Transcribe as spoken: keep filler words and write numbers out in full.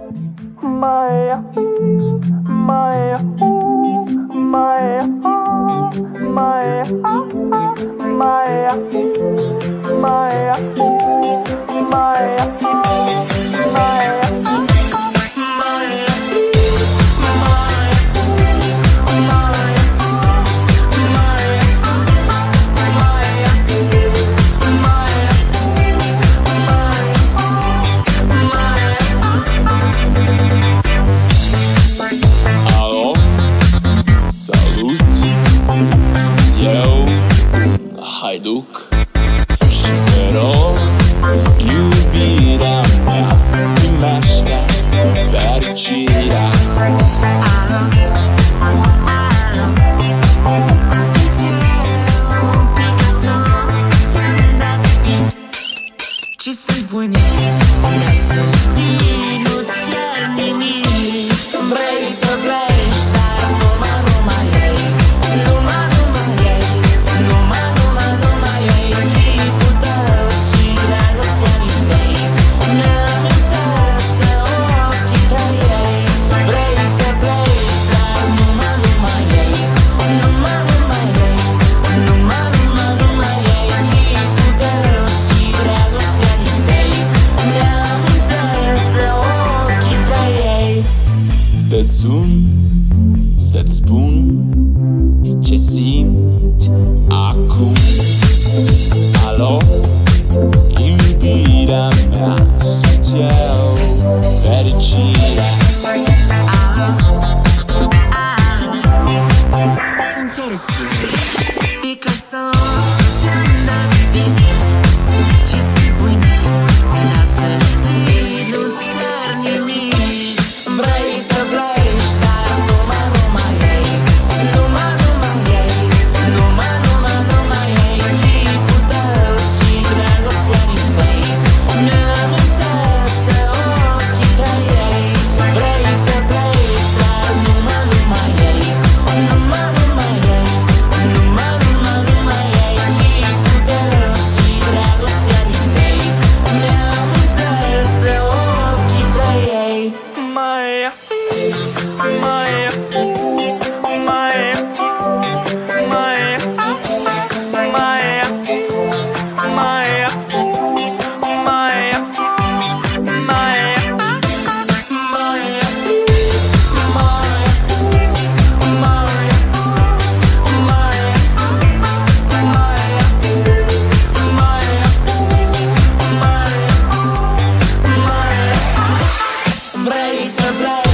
Maya, Maya, Maya, Maya, Maya, Maya, Maya, Maya. Hajduk și te rog, iubirea mea, primește fericirea. Alo, alo, sunt eu, Picasso, ți-am dat bine și sunt voinic, dar să știi, nu-ți iar nimic. Vrei să pleci, dar numai, numai ei, numai, numai ei, numai, numai, numai ei, hitul tău și dragostea din tei. Mi-amintesc de ochii tăi. Vrei să pleci, dar numai, numai ei, numai, numai ei, numai, numai, numai ei, hitul tău și dragostea din tei. Mi-amintesc de ochii tăi. Te sun să-ți spun ce simt acum. Alo, iubirea mea, sunt eu, fericirea. Alo, alo, sunt Ceresia, Picasso, ți-am dat bine și sunt voinic, dar să știi, nu-ți iar nimic. Vrei să pleci, dar numai, numai ei, numai, numai ei, numai, numai, numai ei, hitul tău și dragostea din tei. Mi-amintesc de ochii tăi. Vrei să pleci, dar numai, numai ei, numai, numai ei, numai, numai, numai ei, hitul tău și dragostea din tei. Mi-amintesc de ochii tăi. Maya, Maya, Maya, Maya, Maya, Maya, Maya, Maya, Vrei să pleci.